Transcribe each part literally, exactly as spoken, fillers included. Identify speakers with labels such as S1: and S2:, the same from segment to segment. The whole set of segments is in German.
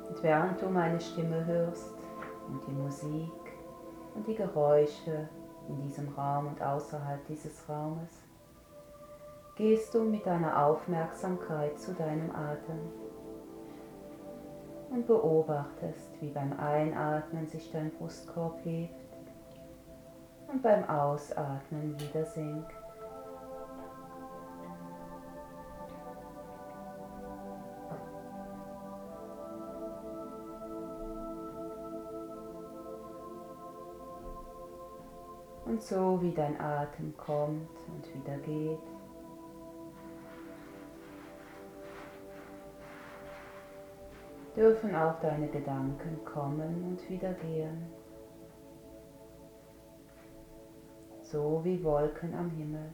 S1: Und während du meine Stimme hörst und die Musik und die Geräusche in diesem Raum und außerhalb dieses Raumes, gehst du mit deiner Aufmerksamkeit zu deinem Atem und beobachtest, wie beim Einatmen sich dein Brustkorb hebt und beim Ausatmen wieder sinkt. Und so wie dein Atem kommt und wieder geht, dürfen auch deine Gedanken kommen und wieder gehen, so wie Wolken am Himmel.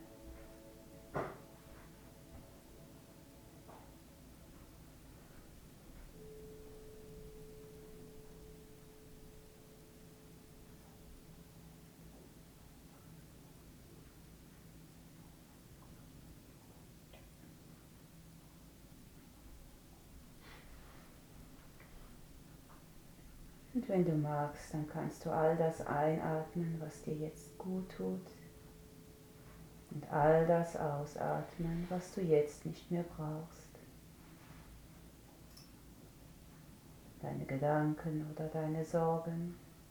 S1: Und wenn du magst, dann kannst du all das einatmen, was dir jetzt gut tut, und all das ausatmen, was du jetzt nicht mehr brauchst. Deine Gedanken oder deine Sorgen.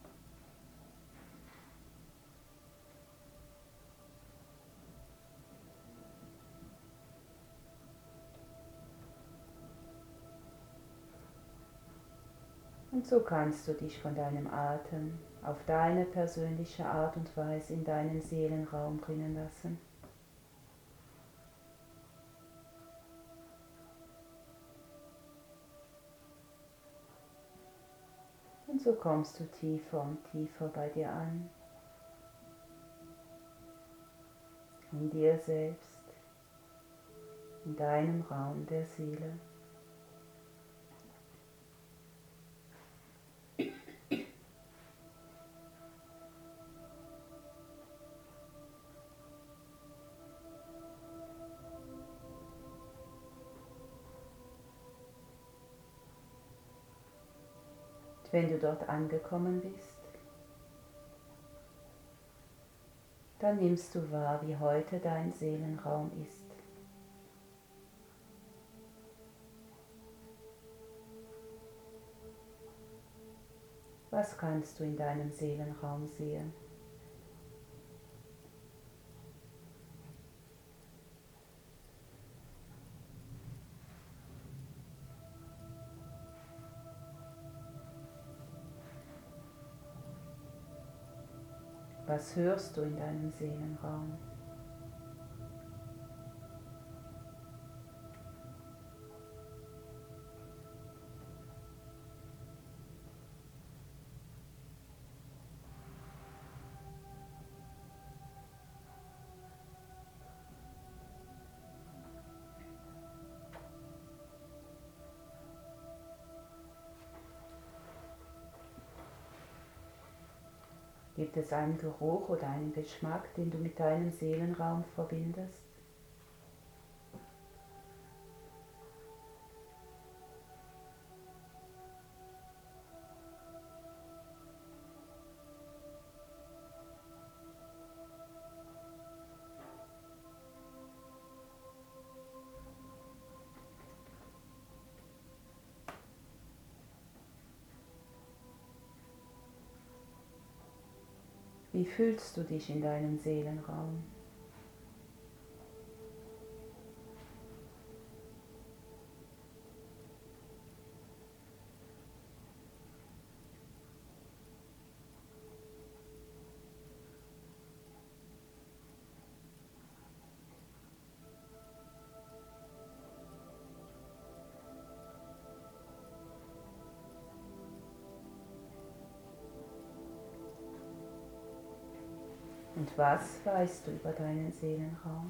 S1: Und so kannst du dich von deinem Atem auf deine persönliche Art und Weise in deinen Seelenraum bringen lassen. Und so kommst du tiefer und tiefer bei dir an, in dir selbst, in deinem Raum der Seele. Und wenn du dort angekommen bist, dann nimmst du wahr, wie heute dein Seelenraum ist. Was kannst du in deinem Seelenraum sehen? Was hörst du in deinem Seelenraum? Gibt es einen Geruch oder einen Geschmack, den du mit deinem Seelenraum verbindest? Wie fühlst du dich in deinem Seelenraum? Und was weißt du über deinen Seelenraum?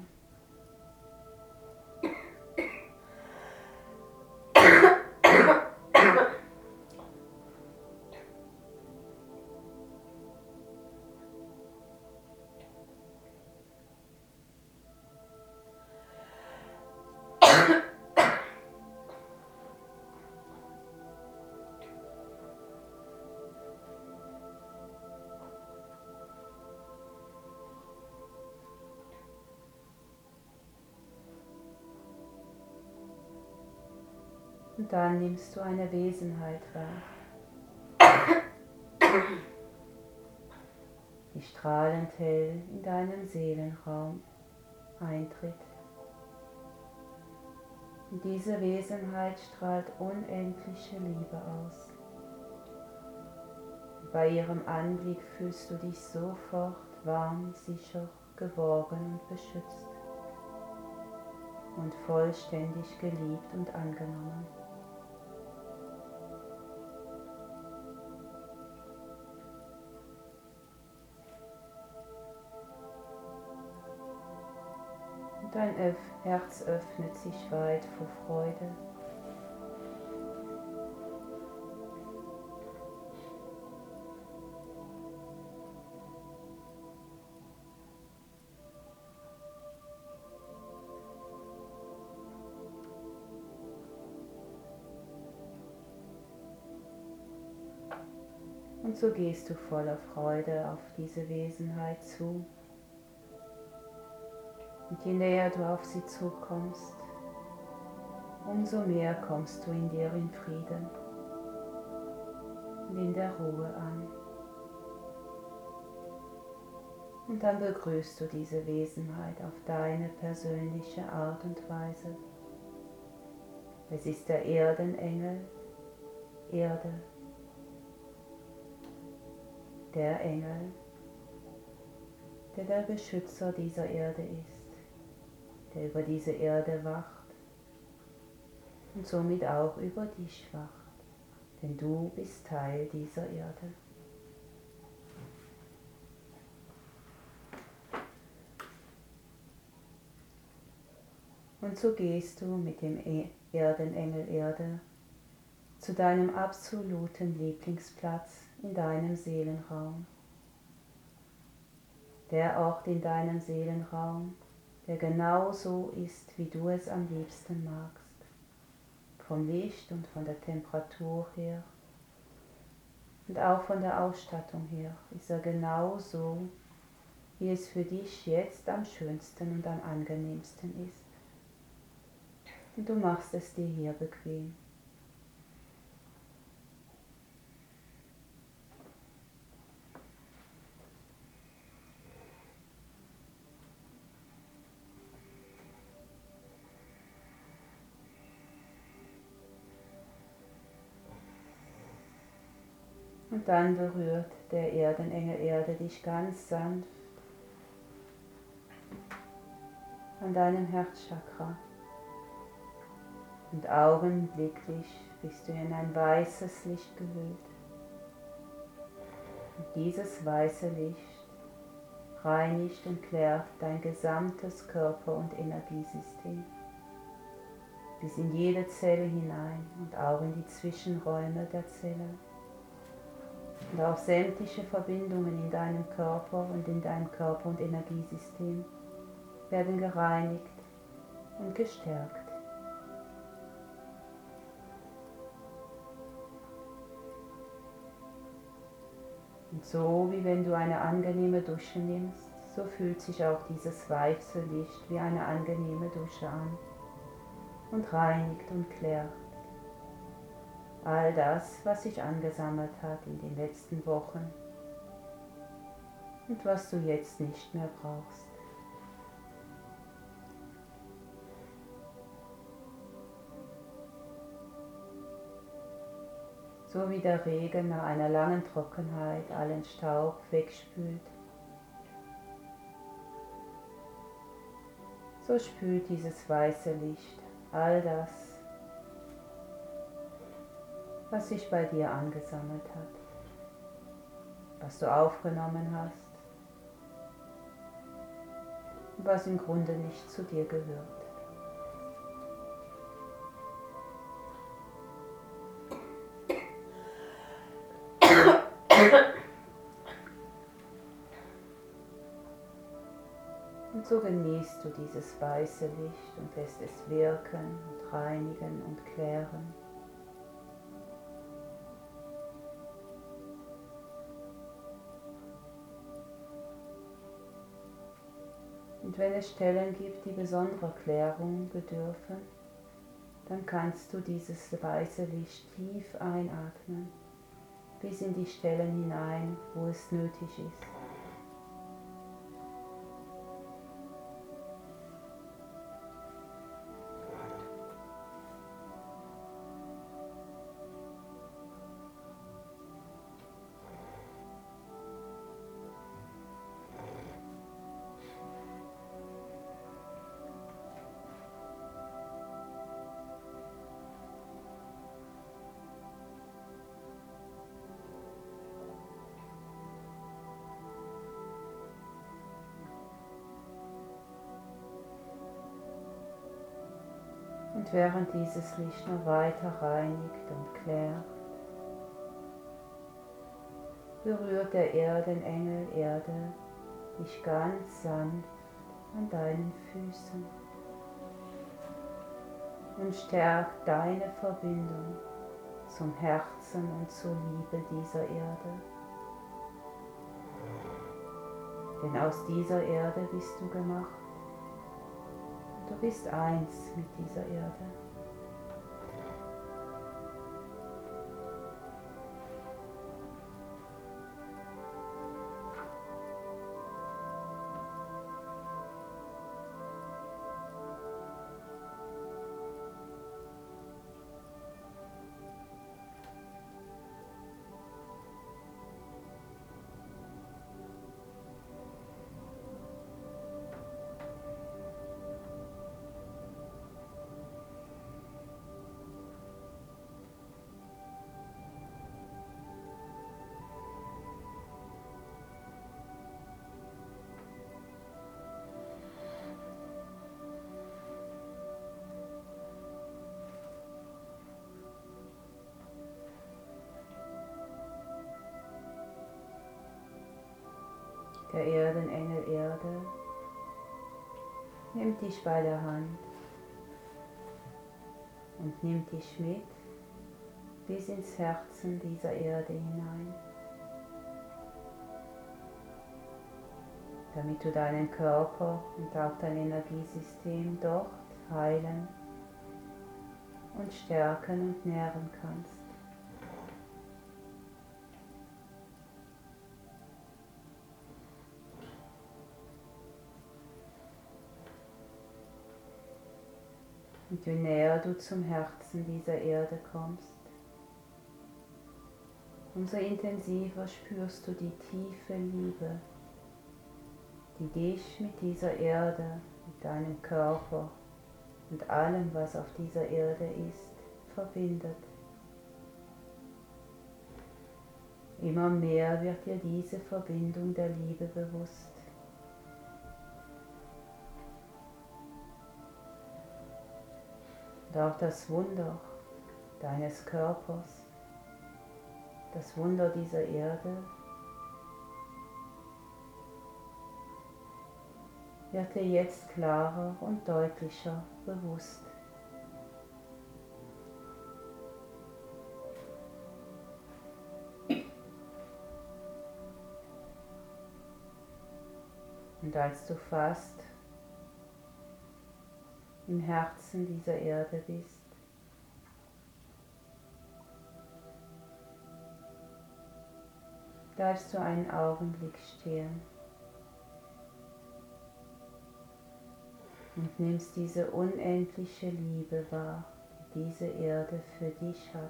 S1: Und dann nimmst du eine Wesenheit wahr, die strahlend hell in deinem Seelenraum eintritt. Und diese Wesenheit strahlt unendliche Liebe aus. Bei ihrem Anblick fühlst du dich sofort warm, sicher, geborgen und beschützt und vollständig geliebt und angenommen. Und dein Öff- Herz öffnet sich weit vor Freude. Und so gehst du voller Freude auf diese Wesenheit zu. Und je näher du auf sie zukommst, umso mehr kommst du in dir in Frieden und in der Ruhe an. Und dann begrüßt du diese Wesenheit auf deine persönliche Art und Weise. Es ist der Erdenengel, Erde, der Engel, der der Beschützer dieser Erde ist, der über diese Erde wacht und somit auch über dich wacht, denn du bist Teil dieser Erde. Und so gehst du mit dem Erdenengel Erde zu deinem absoluten Lieblingsplatz in deinem Seelenraum. Der Ort in deinem Seelenraum, der genau so ist, wie du es am liebsten magst. Vom Licht und von der Temperatur her und auch von der Ausstattung her ist er genau so, wie es für dich jetzt am schönsten und am angenehmsten ist. Und du machst es dir hier bequem. Und dann berührt der Erdenengel Erde dich ganz sanft an deinem Herzchakra. Und augenblicklich bist du in ein weißes Licht gehüllt. Und dieses weiße Licht reinigt und klärt dein gesamtes Körper- und Energiesystem bis in jede Zelle hinein und auch in die Zwischenräume der Zelle. Und auch sämtliche Verbindungen in deinem Körper und in deinem Körper- und Energiesystem werden gereinigt und gestärkt. Und so wie wenn du eine angenehme Dusche nimmst, so fühlt sich auch dieses weiße Licht wie eine angenehme Dusche an und reinigt und klärt all das, was sich angesammelt hat in den letzten Wochen und was du jetzt nicht mehr brauchst. So wie der Regen nach einer langen Trockenheit allen Staub wegspült, so spült dieses weiße Licht all das, was sich bei dir angesammelt hat, was du aufgenommen hast und was im Grunde nicht zu dir gehört. Und so genießt du dieses weiße Licht und lässt es wirken und reinigen und klären. Und wenn es Stellen gibt, die besonderer Klärung bedürfen, dann kannst du dieses weiße Licht tief einatmen, bis in die Stellen hinein, wo es nötig ist. Und während dieses Licht noch weiter reinigt und klärt, berührt der Erdenengel Erde dich ganz sanft an deinen Füßen und stärkt deine Verbindung zum Herzen und zur Liebe dieser Erde. Denn aus dieser Erde bist du gemacht. Du bist eins mit dieser Erde. Der Erdenengel Erde nimmt dich bei der Hand und nimmt dich mit bis ins Herzen dieser Erde hinein, damit du deinen Körper und auch dein Energiesystem dort heilen und stärken und nähren kannst. Und je näher du zum Herzen dieser Erde kommst, umso intensiver spürst du die tiefe Liebe, die dich mit dieser Erde, mit deinem Körper und allem, was auf dieser Erde ist, verbindet. Immer mehr wird dir diese Verbindung der Liebe bewusst. Und auch das Wunder deines Körpers, das Wunder dieser Erde, wird dir jetzt klarer und deutlicher bewusst. Und als du fast im Herzen dieser Erde bist, bleibst du einen Augenblick stehen und nimmst diese unendliche Liebe wahr, die diese Erde für dich hat.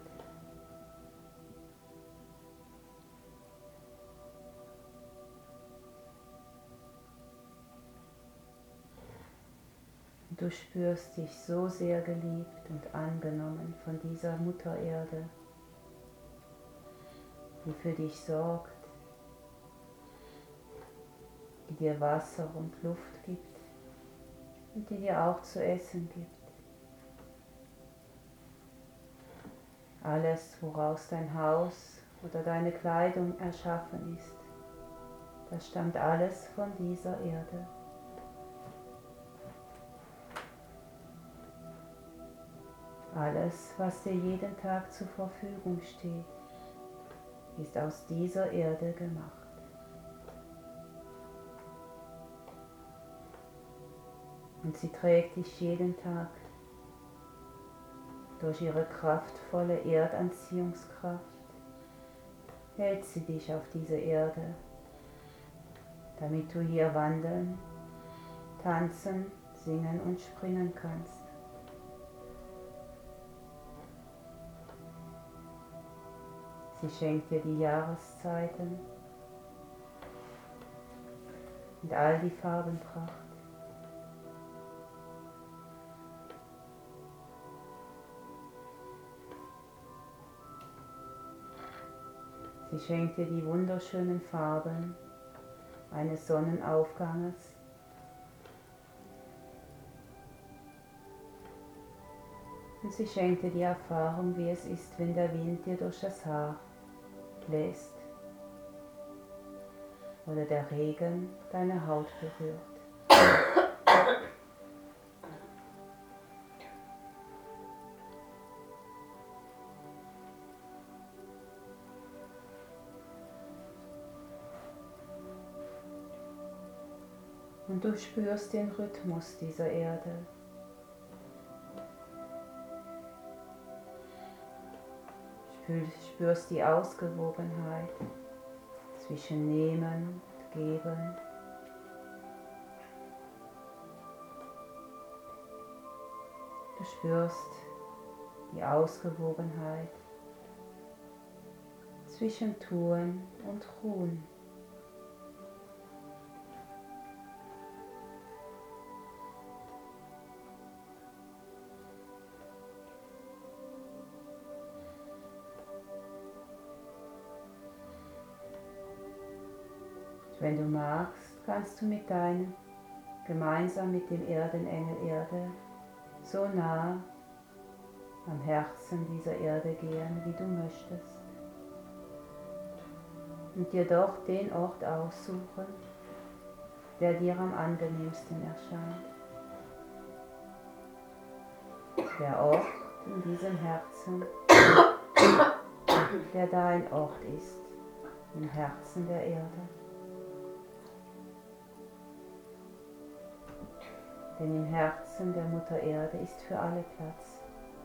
S1: Und du spürst dich so sehr geliebt und angenommen von dieser Mutter Erde, die für dich sorgt, die dir Wasser und Luft gibt und die dir auch zu essen gibt. Alles, woraus dein Haus oder deine Kleidung erschaffen ist, das stammt alles von dieser Erde. Alles, was dir jeden Tag zur Verfügung steht, ist aus dieser Erde gemacht. Und sie trägt dich jeden Tag Durch ihre kraftvolle Erdanziehungskraft hält sie dich auf dieser Erde, damit du hier wandeln, tanzen, singen und springen kannst. Sie schenkt dir die Jahreszeiten und all die Farbenpracht. Sie schenkt dir die wunderschönen Farben eines Sonnenaufganges und sie schenkt dir die Erfahrung, wie es ist, wenn der Wind dir durch das Haar bläst oder der Regen deine Haut berührt. Und du spürst den Rhythmus dieser Erde. Spürst die Ausgewogenheit zwischen Nehmen und Geben. Du spürst die Ausgewogenheit zwischen Tun und Ruhen. Wenn du magst, kannst du mit deinem, gemeinsam mit dem Erdenengel Erde, so nah am Herzen dieser Erde gehen, wie du möchtest. Und dir doch den Ort aussuchen, der dir am angenehmsten erscheint. Der Ort in diesem Herzen, der dein Ort ist, im Herzen der Erde. Denn im Herzen der Mutter Erde ist für alle Platz.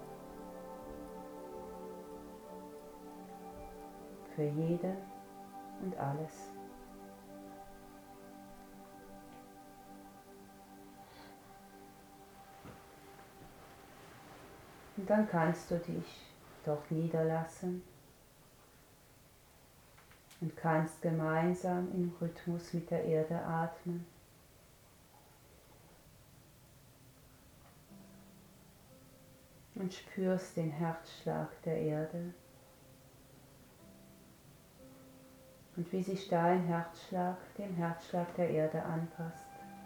S1: Für jeden und alles. Und dann kannst du dich dort niederlassen und kannst gemeinsam im Rhythmus mit der Erde atmen. Und spürst den Herzschlag der Erde und wie sich dein Herzschlag dem Herzschlag der Erde anpasst,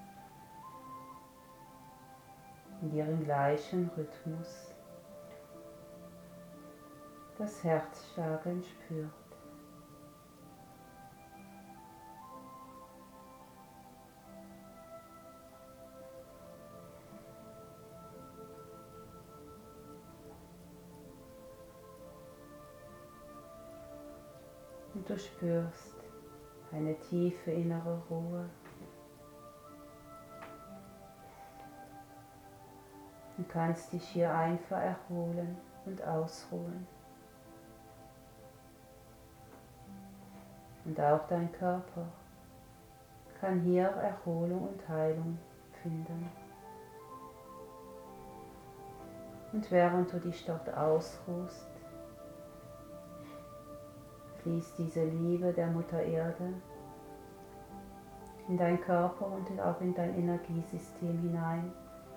S1: in ihrem gleichen Rhythmus das Herzschlagen spürt. Und du spürst eine tiefe innere Ruhe und kannst dich hier einfach erholen und ausruhen. Und auch dein Körper kann hier Erholung und Heilung finden. Und während du dich dort ausruhst, fließt diese Liebe der Mutter Erde in deinen Körper und auch in dein Energiesystem hinein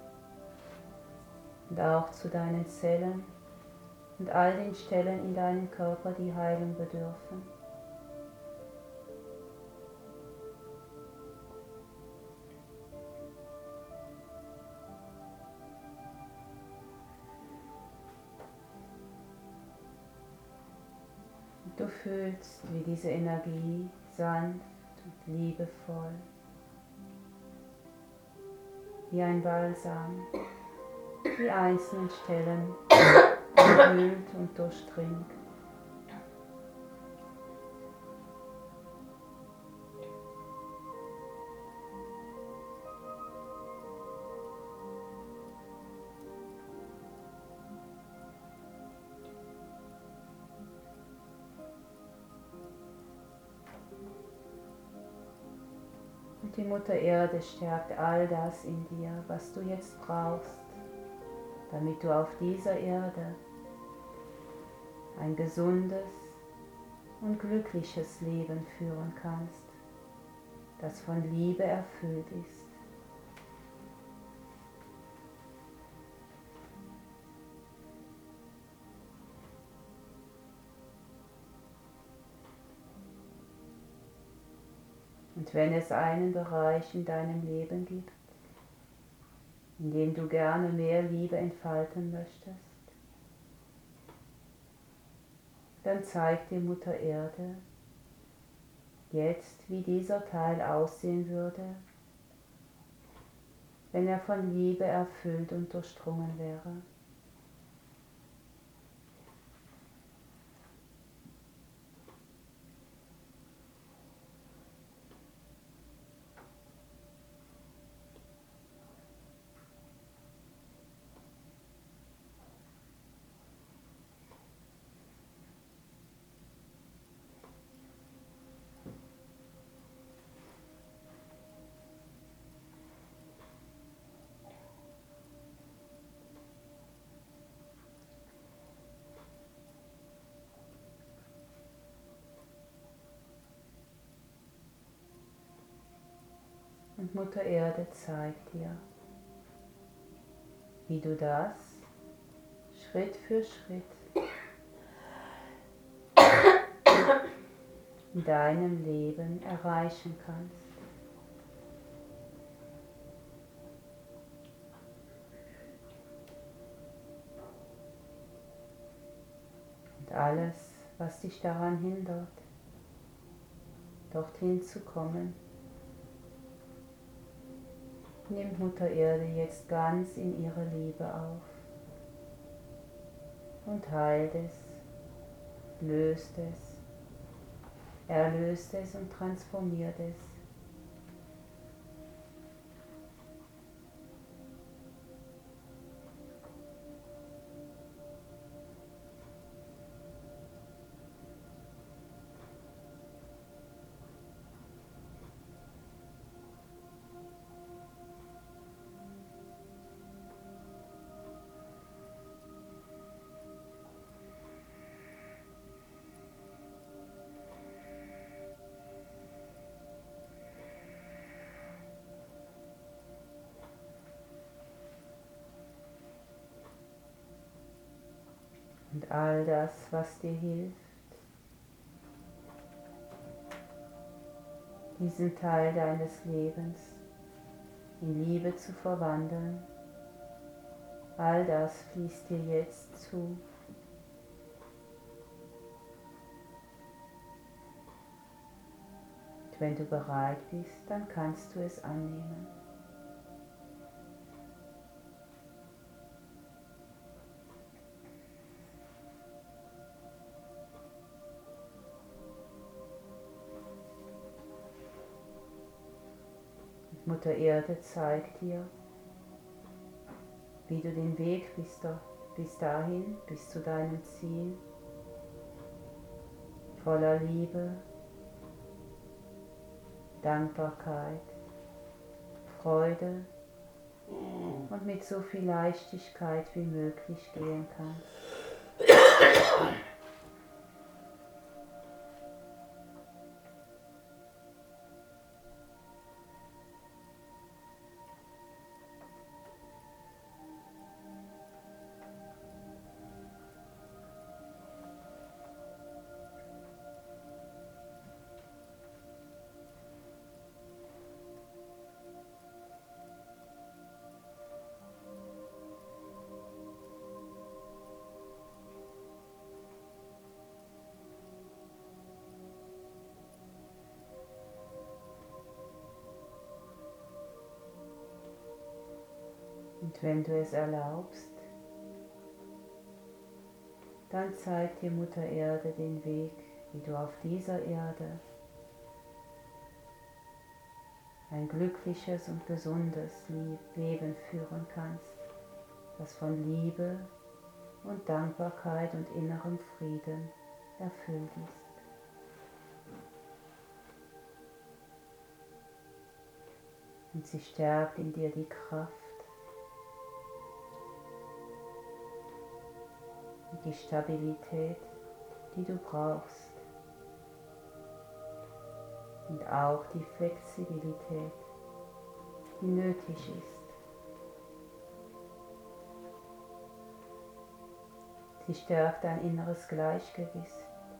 S1: und auch zu deinen Zellen und all den Stellen in deinem Körper, die Heilung bedürfen. Du fühlst, wie diese Energie sanft und liebevoll, wie ein Balsam, die einzelnen Stellen umhüllt und durchdringt. die Mutter Erde stärkt all das in dir, was du jetzt brauchst, damit du auf dieser Erde ein gesundes und glückliches Leben führen kannst, das von Liebe erfüllt ist. Und wenn es einen Bereich in deinem Leben gibt, in dem du gerne mehr Liebe entfalten möchtest, dann zeigt die Mutter Erde jetzt, wie dieser Teil aussehen würde, wenn er von Liebe erfüllt und durchdrungen wäre. Und Mutter Erde zeigt dir, wie du das Schritt für Schritt in deinem Leben erreichen kannst. Und alles, was dich daran hindert, dorthin zu kommen, nimmt Mutter Erde jetzt ganz in ihre Liebe auf und heilt es, löst es, erlöst es und transformiert es. Und all das, was dir hilft, diesen Teil deines Lebens in Liebe zu verwandeln, all das fließt dir jetzt zu. Und wenn du bereit bist, dann kannst du es annehmen. Mutter Erde zeigt dir, wie du den Weg bis, da, bis dahin, bis zu deinem Ziel, voller Liebe, Dankbarkeit, Freude und mit so viel Leichtigkeit wie möglich gehen kannst. Und wenn du es erlaubst, dann zeigt dir Mutter Erde den Weg, wie du auf dieser Erde ein glückliches und gesundes Leben führen kannst, das von Liebe und Dankbarkeit und innerem Frieden erfüllt ist. Und sie stärkt in dir die Kraft und die Stabilität, die du brauchst. Und auch die Flexibilität, die nötig ist. Sie stärkt dein inneres Gleichgewicht.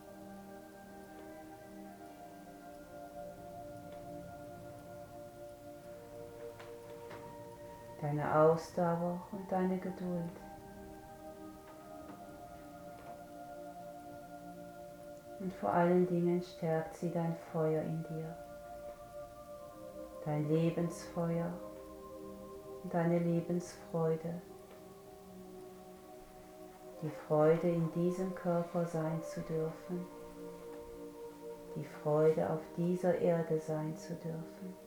S1: Deine Ausdauer und deine Geduld. Und vor allen Dingen stärkt sie dein Feuer in dir, dein Lebensfeuer und deine Lebensfreude. Die Freude, in diesem Körper sein zu dürfen, die Freude, auf dieser Erde sein zu dürfen.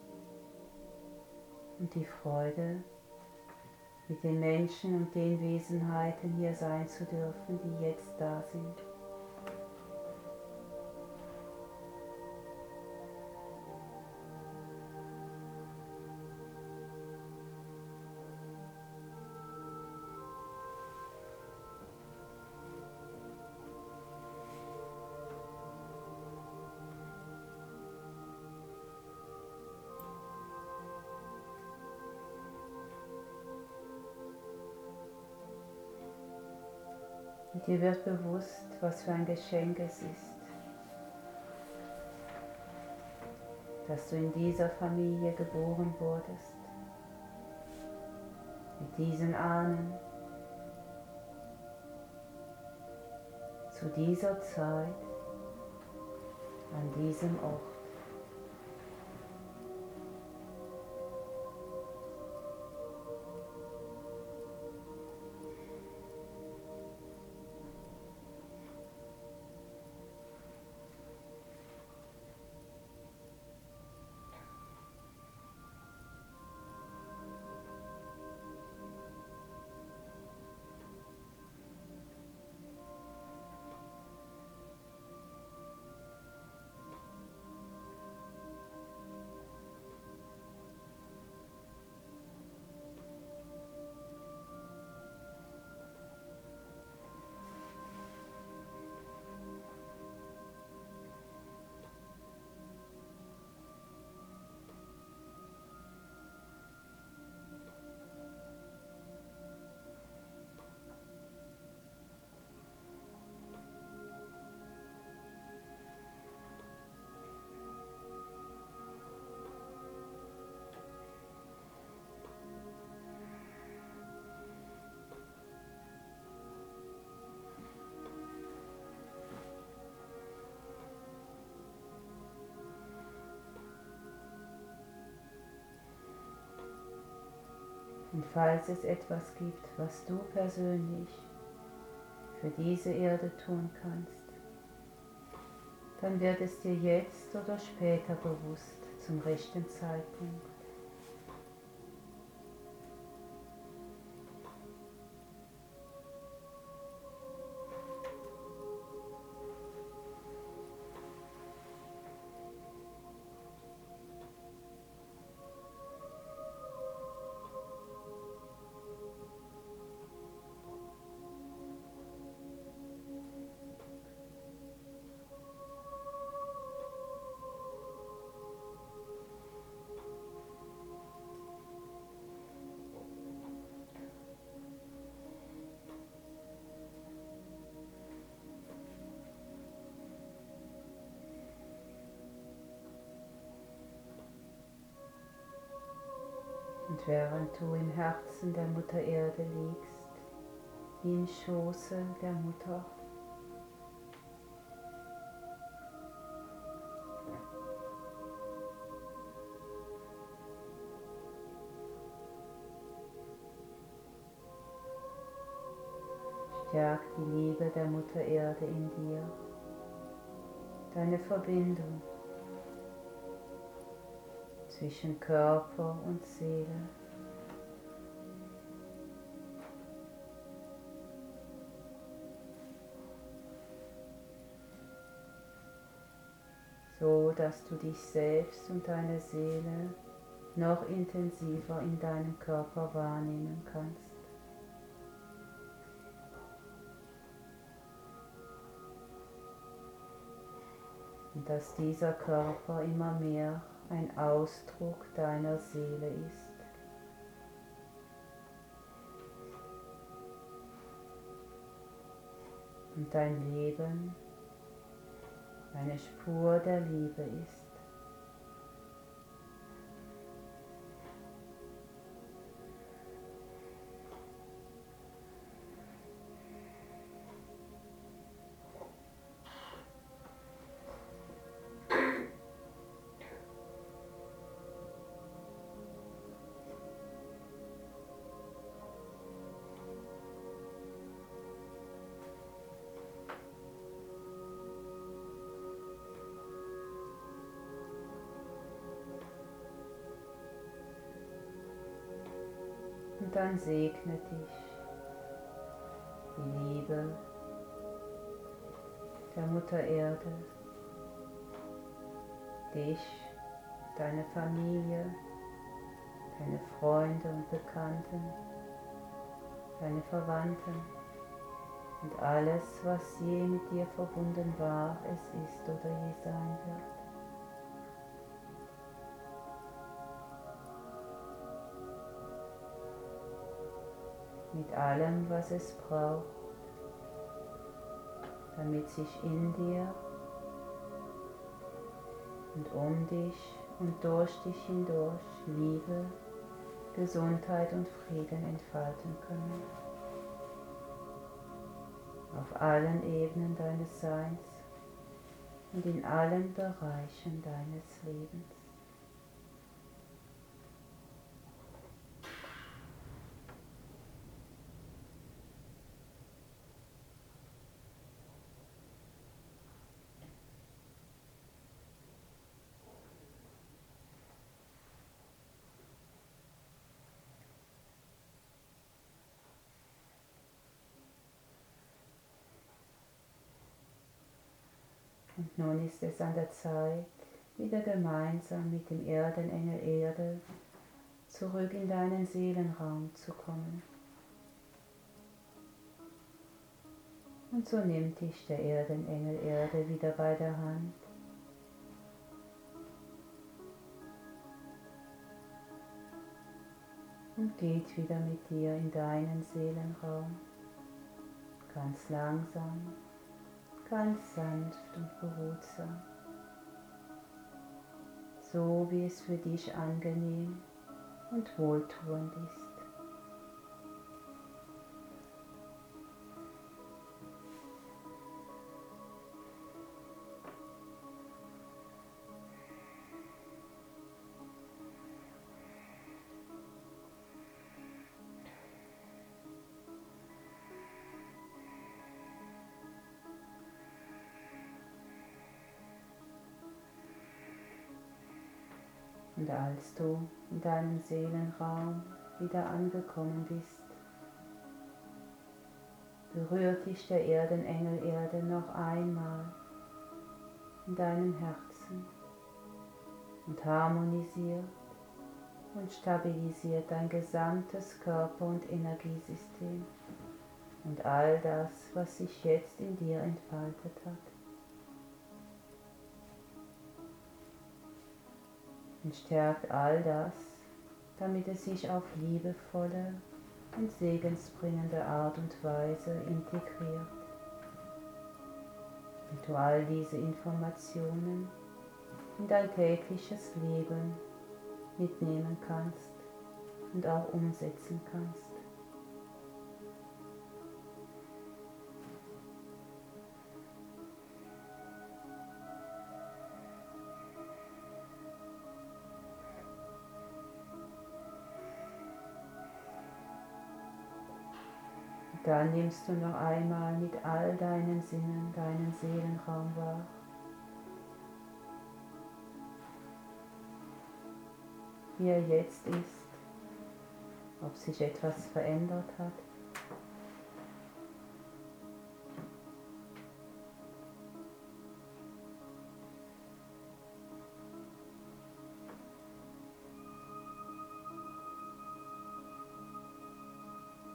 S1: Und die Freude, mit den Menschen und den Wesenheiten hier sein zu dürfen, die jetzt da sind. Und dir wird bewusst, was für ein Geschenk es ist, dass du in dieser Familie geboren wurdest, mit diesen Ahnen, zu dieser Zeit, an diesem Ort. Und falls es etwas gibt, was du persönlich für diese Erde tun kannst, dann wird es dir jetzt oder später bewusst zum rechten Zeitpunkt. Und während du im Herzen der Mutter Erde liegst, wie im Schoße der Mutter, stärkt die Liebe der Mutter Erde in dir, deine Verbindung zwischen Körper und Seele. So dass du dich selbst und deine Seele noch intensiver in deinem Körper wahrnehmen kannst. Und dass dieser Körper immer mehr ein Ausdruck deiner Seele ist. Und dein Leben eine Spur der Liebe ist. Und dann segne dich die Liebe der Mutter Erde, dich, deine Familie, deine Freunde und Bekannten, deine Verwandten und alles, was je mit dir verbunden war, es ist oder je sein wird. Mit allem, was es braucht, damit sich in dir und um dich und durch dich hindurch Liebe, Gesundheit und Frieden entfalten können. Auf allen Ebenen deines Seins und in allen Bereichen deines Lebens. Und nun ist es an der Zeit, wieder gemeinsam mit dem Erdenengel Erde zurück in deinen Seelenraum zu kommen. Und so nimmt dich der Erdenengel Erde wieder bei der Hand und geht wieder mit dir in deinen Seelenraum, ganz langsam, ganz sanft und behutsam, so wie es für dich angenehm und wohltuend ist. Und als du in deinem Seelenraum wieder angekommen bist, berührt dich der Erdenengel Erde noch einmal in deinem Herzen und harmonisiert und stabilisiert dein gesamtes Körper- und Energiesystem und all das, was sich jetzt in dir entfaltet hat. Und stärkt all das, damit es sich auf liebevolle und segensbringende Art und Weise integriert. Und du all diese Informationen in dein tägliches Leben mitnehmen kannst und auch umsetzen kannst. Dann nimmst du noch einmal mit all deinen Sinnen deinen Seelenraum wahr. Wie er jetzt ist, ob sich etwas verändert hat.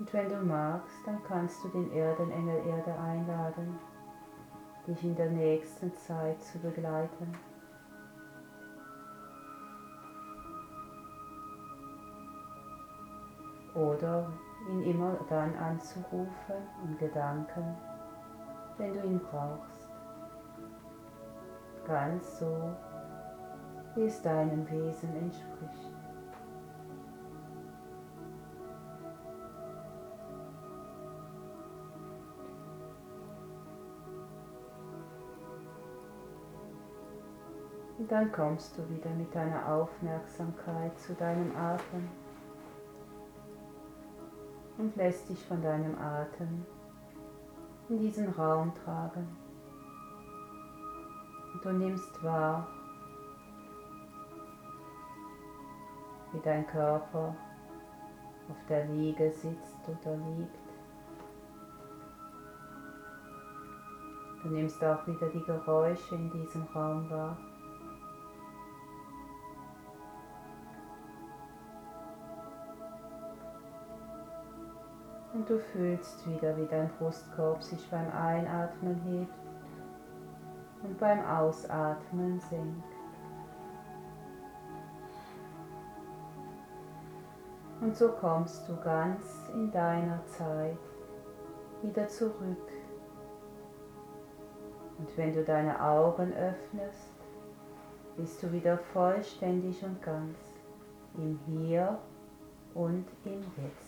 S1: Und wenn du magst, dann kannst du den Erdenengel Erde einladen, dich in der nächsten Zeit zu begleiten. Oder ihn immer dann anzurufen in Gedanken, wenn du ihn brauchst. Ganz so, wie es deinem Wesen entspricht. Und dann kommst du wieder mit deiner Aufmerksamkeit zu deinem Atem und lässt dich von deinem Atem in diesen Raum tragen. Und du nimmst wahr, wie dein Körper auf der Liege sitzt oder liegt. Du nimmst auch wieder die Geräusche in diesem Raum wahr. Und du fühlst wieder, wie dein Brustkorb sich beim Einatmen hebt und beim Ausatmen sinkt. Und so kommst du ganz in deiner Zeit wieder zurück. Und wenn du deine Augen öffnest, bist du wieder vollständig und ganz im Hier und im Jetzt.